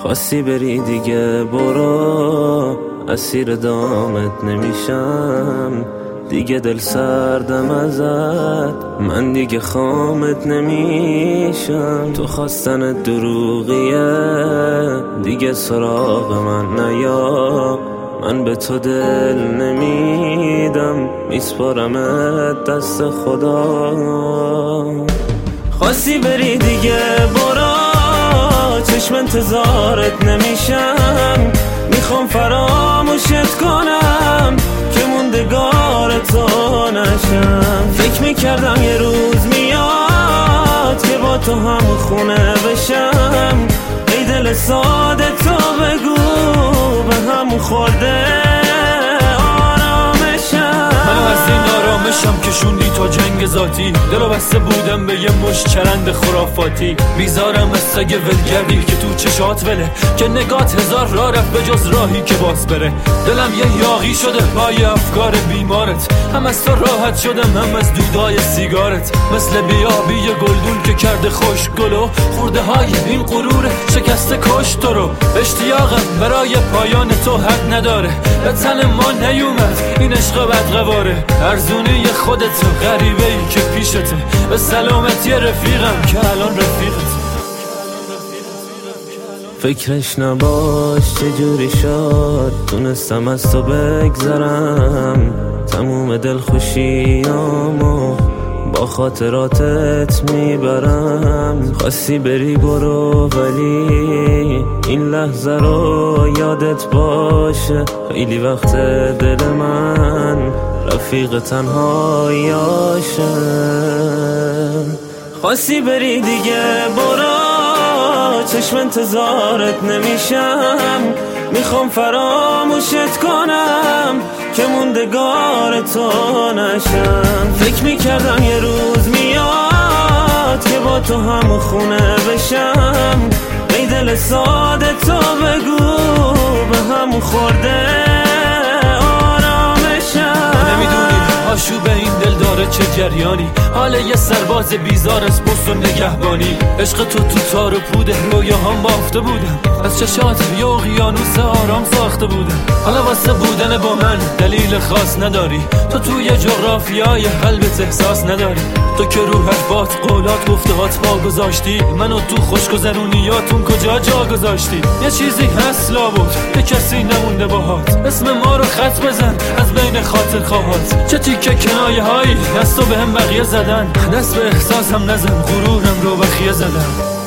خواستی بری دیگه برو، اسیر دامت نمیشم دیگه، دل سردم ازت، من دیگه خامت نمیشم. تو خواستن دروغیه دیگه سراغ من نیا، من به تو دل نمیدم، میسپارمت دست خدا. خواستی بری دیگه برو، چشم انتظارت نمیشم، میخوام فراموشت کنم که موندگار تو نشم. فکر میکردم یه روز میاد که با تو هم خونه بشم، ای دل ساده تو بگو به هم خورده آرامشم. منو از این آرامشم کشوندی تا جنگ ذاتی، دلو بسته بودم به یه مش چرند خرافاتی. بیزارم از سگ ولگردی که تو چشات وله، که نگات هزار راه رفت به جز راهی که باز بره. دلم یه یاغی شده پای افکار بیمارت، هم از تو راحت شدم هم از دودای سیگارت. مثل بیابی یه گلدون که کرده خوش گلو، خورده های این غرور شکسته کش تو رو. اشتیاقم برای پایان تو حد نداره، به تن ما نیومد این عشق بدقواره. ارزونی خودت غریبه ای که پیشته، به سلامتی رفیقم که الان رفیقت. فکرش نباش چجوری شد، تونستم از تو بگذرم تموم دل خوشیامو با خاطراتت میبرم. خواستی بری برو ولی این لحظه رو یادت باشه، خیلی وقت دل من رفیق تنهاییاشه. خواستی بری دیگه برو، چشم انتظارت نمیشم، میخوام فراموشت کنم که موندگار تو نشم. فکر میکردم یه روز میاد که با تو هم خونه بشم، ای دل ساده تو بگو به هم خورده آرامشم. نمیدونی آشوب این دل داره چه جریانی، حال یه سرباز بیزار از پست و نگهبانی. عشق تو تار و پوده، رویاهام بافته بودم، از چشات یه اقیانوس آرام ساخته بودم. حالا واسه بودن با من دلیل خاص نداری، تو توی جغرافیای قلبت احساس نداری. تو که روحش بات قولات گفتهات پا گذاشتی، منو تو خوشگذرونیاتون کجا جا گذاشتی. یه چیزی هست لابد یه کسی نمونده باهات، اسم ما رو خط بزن از بین خاطر خواهات. چه تیکه کنایه هایی دستو به هم بقیه زدن، دست به احساسم نزن غرورم رو بخیه زدم.